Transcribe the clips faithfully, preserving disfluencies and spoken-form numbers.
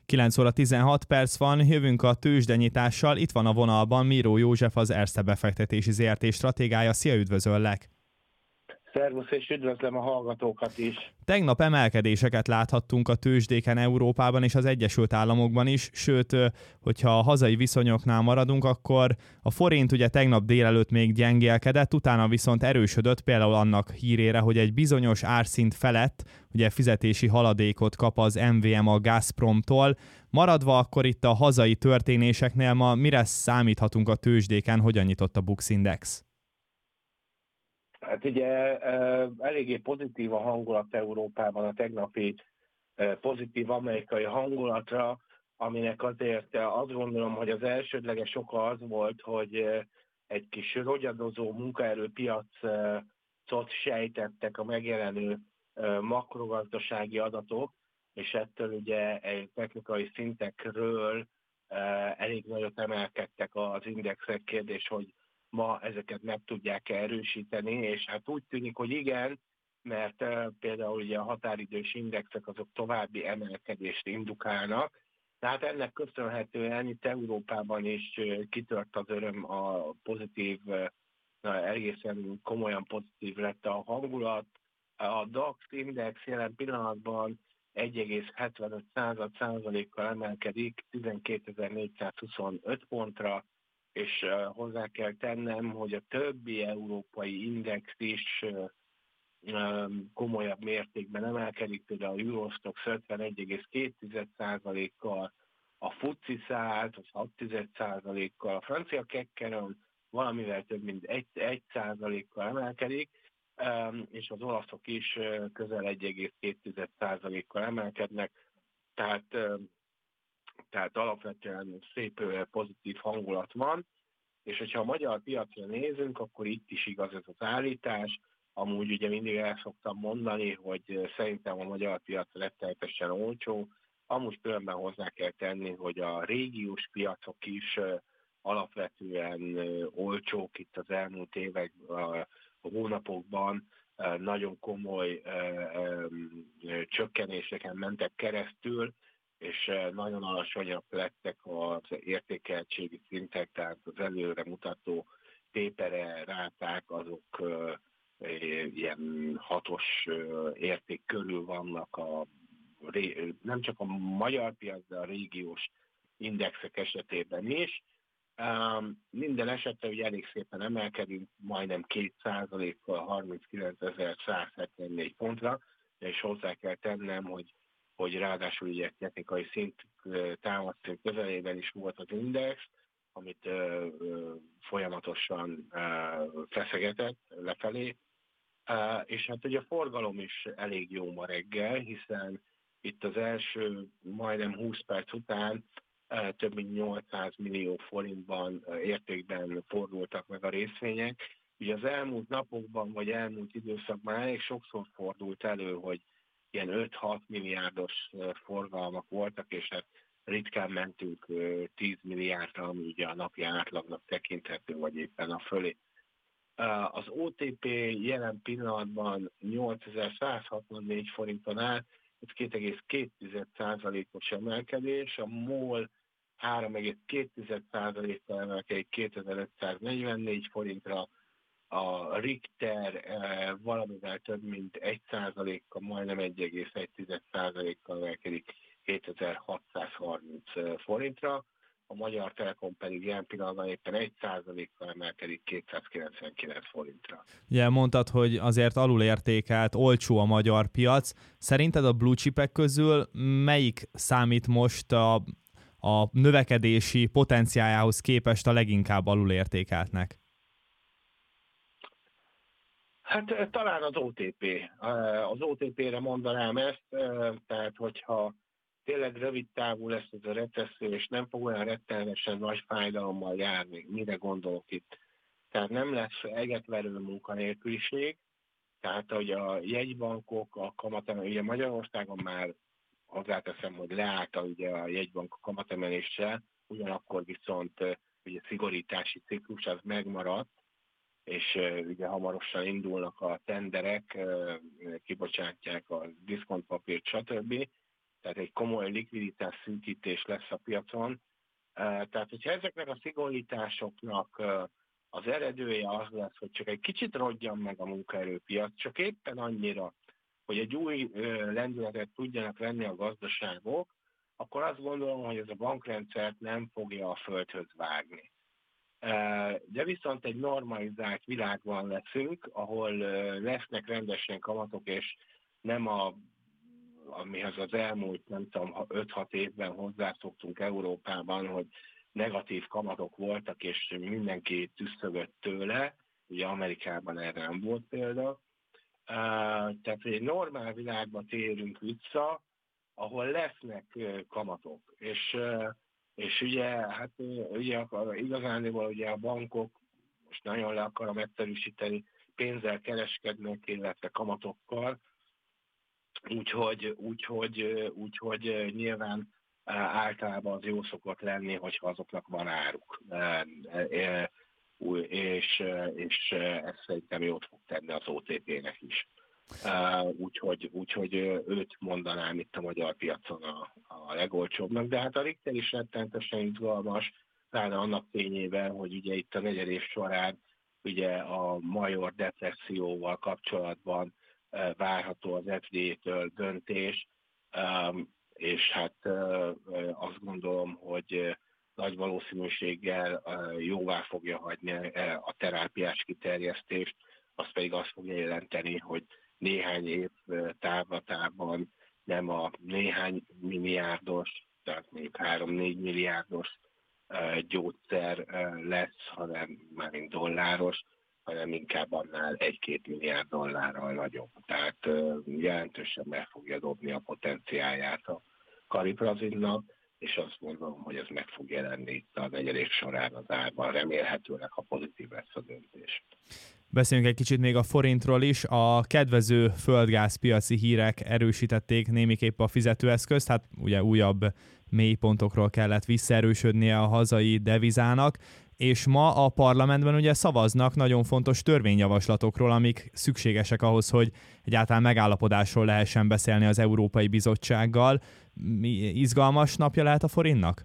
kilenc óra tizenhat perc van, jövünk a tőzsdenyitással, itt van a vonalban Miró József, az Erste befektetési zé er té stratégája. Szia, üdvözöllek! Szervusz, és üdvözlöm a hallgatókat is! Tegnap emelkedéseket láthattunk a tőzsdéken Európában és az Egyesült Államokban is, sőt, hogyha a hazai viszonyoknál maradunk, akkor a forint ugye tegnap délelőtt még gyengélkedett, utána viszont erősödött, például annak hírére, hogy egy bizonyos árszint felett ugye fizetési haladékot kap az em vé em a Gazpromtól. Maradva akkor itt a hazai történéseknél, ma mire számíthatunk a tőzsdéken, hogyan nyitott a Bux Index? Hát ugye eléggé pozitív a hangulat Európában a tegnapi pozitív amerikai hangulatra, aminek azért azt gondolom, hogy az elsődleges oka az volt, hogy egy kis rogyadozó munkaerőpiacot sejtettek a megjelenő makrogazdasági adatok, és ettől ugye egy technikai szintekről elég nagyot emelkedtek az indexek. Kérdés, hogy ma ezeket meg tudják erősíteni, és hát úgy tűnik, hogy igen, mert például ugye a határidős indexek azok további emelkedést indukálnak, tehát ennek köszönhetően itt Európában is kitört az öröm, a pozitív, na, egészen komolyan pozitív lett a hangulat. A DAX index jelen pillanatban egy egész hetvenöt százalékkal emelkedik tizenkétezer-négyszázhuszonöt pontra, és hozzá kell tennem, hogy a többi európai index is komolyabb mértékben emelkedik, például a Eurostoxx ötvenegy egész két százalékkal, a FTSE száz az hat százalékkal, a francia Kekkeron valamivel több mint egy százalékkal emelkedik, és az olaszok is közel egy egész két százalékkal emelkednek, tehát Tehát alapvetően szép pozitív hangulat van, és hogyha a magyar piacra nézünk, akkor itt is igaz ez az állítás. Amúgy ugye mindig el szoktam mondani, hogy szerintem a magyar piac rettenetesen olcsó. Amúgy különben hozzá kell tenni, hogy a régiós piacok is alapvetően olcsók itt az elmúlt évek, a hónapokban nagyon komoly csökkenéseken mentek keresztül, és nagyon alacsonyak lettek az értékeltségi szintek, tehát az előre mutató tépere ráták, azok ilyen hatos érték körül vannak, a, nem csak a magyar piac, de a régiós indexek esetében is. Minden esetre ugye elég szépen emelkedünk, majdnem két százalékkal harminckilencezer-százhetvennégy pontra, és hozzá kell tennem, hogy hogy ráadásul ugye technikai szint támadszint közelében is volt az index, amit ö, ö, folyamatosan ö, feszegetett lefelé, ö, és hát ugye a forgalom is elég jó ma reggel, hiszen itt az első majdnem húsz perc után ö, több mint nyolcszáz millió forintban ö, értékben fordultak meg a részvények. Ugye az elmúlt napokban, vagy elmúlt időszakban elég sokszor fordult elő, hogy ilyen öt-hat milliárdos forgalmak voltak, és hát ritkán mentünk tíz milliárdra, ami ugye a napi átlagnak tekinthető, vagy éppen a fölé. Az o té pé jelen pillanatban nyolcezer-száz hatvannégy forinton áll, ez két egész két százalékos emelkedés, a MOL három egész két százalékkal emelkedik kétezer-ötszáznegyvennégy forintra, a Richter eh, valamivel több mint egy százalékkal, majdnem egy egész egy százalékkal emelkedik kétezer-hatszázharminc forintra, a Magyar Telekom pedig ilyen pillanatban éppen egy százalékkal emelkedik kétszázkilencvenkilenc forintra. Ugye mondtad, hogy azért alulértékelt, olcsó a magyar piac. Szerinted a blue chipek közül melyik számít most a, a növekedési potenciáljához képest a leginkább alulértékeltnek? Hát talán az o té pé. Az o té pére mondanám ezt, tehát hogyha tényleg rövid távú lesz ez a recesszió, és nem fog olyan rettenetesen nagy fájdalommal járni, mire gondolok itt. Tehát nem lesz egetverő munkanélküliség, tehát hogy a jegybankok, a kamatemelés, ugye Magyarországon már hozzáteszem, hogy leállt ugye a jegybank kamatemeléssel, ugyanakkor viszont ugye szigorítási ciklus az megmaradt, és uh, ugye hamarosan indulnak a tenderek, uh, kibocsátják a diszkontpapírt, stb. tehát egy komoly likviditás szűkítés lesz a piacon. Tehát, hogyha ezeknek a szigorításoknak az eredője az lesz, hogy csak egy kicsit rodjan meg a munkaerőpiac, csak éppen annyira, hogy egy új lendületet tudjanak venni a gazdaságok, akkor azt gondolom, hogy ez a bankrendszert nem fogja a földhöz vágni. De viszont egy normalizált világban leszünk, ahol lesznek rendesen kamatok, és nem a, amihez az elmúlt, nem tudom, öt-hat évben hozzászoktunk Európában, hogy negatív kamatok voltak, és mindenki tüsszögött tőle, ugye Amerikában erre nem volt példa. Tehát egy normál világba térünk vissza, ahol lesznek kamatok, és És ugye, hát ugye igazániból ugye a bankok, most nagyon le akarom egyszerűsíteni, pénzzel kereskednek, illetve kamatokkal, úgyhogy, úgyhogy, úgyhogy nyilván általában az jó szokott lenni, hogyha azoknak van áruk. És, és ez szerintem jót fog tenni az o té pé-nek is. Uh, úgyhogy, úgyhogy őt mondanám itt a magyar piacon a, a legolcsóbbnak, de hát a Richter is rettentesen izgalmas, pláne annak fényében, hogy ugye itt a negyedév során ugye a major depresszióval kapcsolatban uh, várható az ef dé á-től döntés, um, és hát uh, azt gondolom, hogy uh, nagy valószínűséggel uh, jóvá fogja hagyni uh, a terápiás kiterjesztést, az pedig azt fogja jelenteni, hogy néhány év távlatában nem a néhány milliárdos, tehát még három-négy milliárdos gyógyszer lesz, hanem már mint dolláros, hanem inkább annál egy-két milliárd dollárral nagyobb. Tehát jelentősen meg fogja dobni a potenciáját a kariprazinnak, és azt gondolom, hogy ez meg fog jelenni itt a negyedév során az árban, remélhetőleg, ha pozitív lesz a döntés. Beszéljünk egy kicsit még a forintról is. A kedvező földgázpiaci hírek erősítették némiképp a fizetőeszközt, hát ugye újabb mélypontokról kellett visszaerősödnie a hazai devizának, és ma a parlamentben ugye szavaznak nagyon fontos törvényjavaslatokról, amik szükségesek ahhoz, hogy egyáltalán megállapodásról lehessen beszélni az Európai Bizottsággal. Izgalmas napja lehet a forintnak?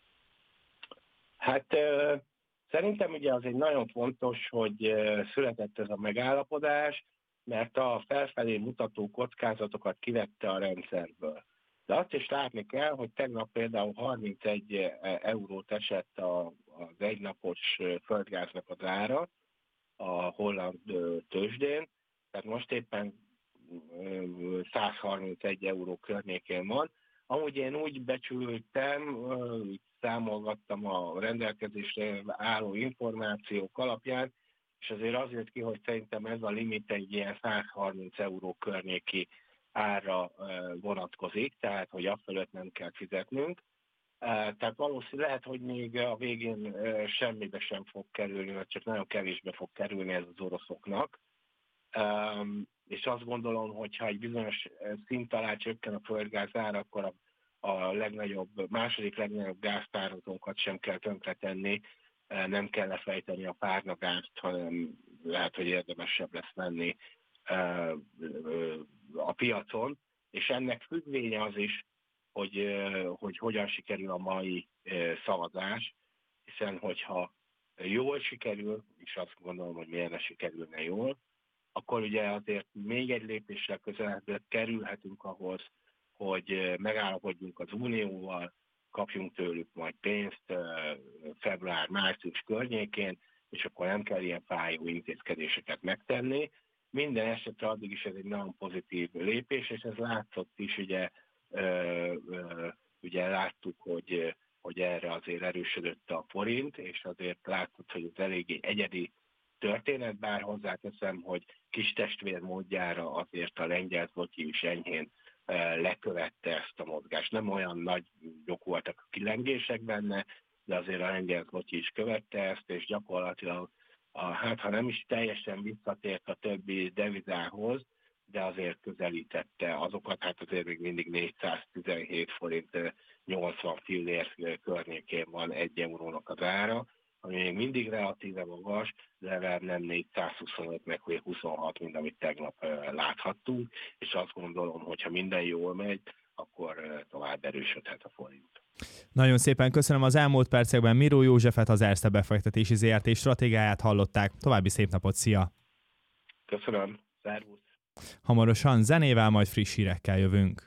Hát... Szerintem ugye az egy nagyon fontos, hogy született ez a megállapodás, mert a felfelé mutató kockázatokat kivette a rendszerből. De azt is látni kell, hogy tegnap például harmincegy eurót esett az egynapos földgáznak az ára a holland tőzsdén, tehát most éppen száz harmincegy euró környékén van. Amúgy én úgy becsültem, számolgattam a rendelkezésre álló információk alapján, és azért az jött ki, hogy szerintem ez a limit egy ilyen száz harminc euró környéki árra vonatkozik, tehát hogy afölött nem kell fizetnünk. Tehát valószínűleg lehet, hogy még a végén semmibe sem fog kerülni, mert csak nagyon kevésbe fog kerülni ez az oroszoknak. És azt gondolom, hogy ha egy bizonyos szint alá csökken a földgáz ára, akkor a, a legnagyobb, második legnagyobb gáztározókat sem kell tönkretenni, nem kell lefejteni a párnagázt, hanem lehet, hogy érdemesebb lesz menni a piacon, és ennek függvénye az is, hogy, hogy hogyan sikerül a mai szavazás, hiszen hogyha jól sikerül, és azt gondolom, hogy miért ne sikerülne jól, akkor ugye azért még egy lépésre közelebb kerülhetünk ahhoz, hogy megállapodjunk az Unióval, kapjunk tőlük majd pénzt február-március környékén, és akkor nem kell ilyen fájó intézkedéseket megtenni. Minden esetre addig is ez egy nagyon pozitív lépés, és ez látszott is, ugye, ugye láttuk, hogy, hogy erre azért erősödött a forint, és azért látszott, hogy ez eléggé egyedi történet, bár hozzáteszem, hogy kis testvér módjára azért a lengyel zloty is enyhén lekövette ezt a mozgást. Nem olyan nagyok voltak a kilengések benne, de azért a lengyel zloty is követte ezt, és gyakorlatilag, a, hát ha nem is teljesen visszatért a többi devizához, de azért közelítette azokat, hát azért még mindig négyszáztizenhét forint nyolcvan fillér környékén van egy eurónak az ára, ami még mindig relatíve magas, de legalább nem négyszázhuszonöt meg huszonhat, mint amit tegnap láthattunk, és azt gondolom, hogy ha minden jól megy, akkor tovább erősödhet a forint. Nagyon szépen köszönöm. Az elmúlt percekben Miró Józsefet, az Erste befektetési zé er té stratégiáját hallották. További szép napot, szia! Köszönöm, szervusz! Hamarosan zenével, majd friss hírekkel jövünk.